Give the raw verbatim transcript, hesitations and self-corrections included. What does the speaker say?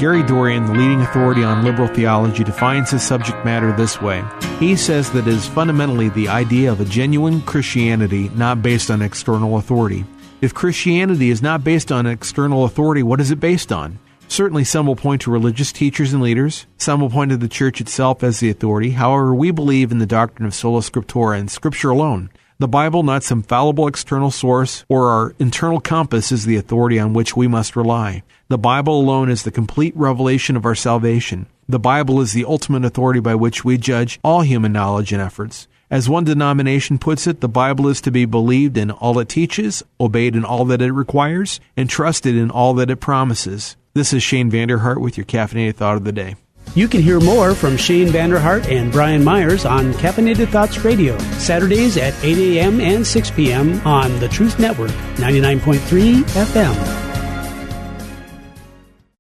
Gary Dorian, the leading authority on liberal theology, defines his subject matter this way. He says that it is fundamentally the idea of a genuine Christianity not based on external authority. If Christianity is not based on external authority, what is it based on? Certainly some will point to religious teachers and leaders. Some will point to the church itself as the authority. However, we believe in the doctrine of sola scriptura and Scripture alone. The Bible, not some fallible external source or our internal compass, is the authority on which we must rely. The Bible alone is the complete revelation of our salvation. The Bible is the ultimate authority by which we judge all human knowledge and efforts. As one denomination puts it, the Bible is to be believed in all it teaches, obeyed in all that it requires, and trusted in all that it promises. This is Shane Vanderhart with your Caffeinated Thought of the Day. You can hear more from Shane Vanderhart and Brian Myers on Caffeinated Thoughts Radio, Saturdays at eight a.m. and six p.m. on the Truth Network, ninety-nine point three F M.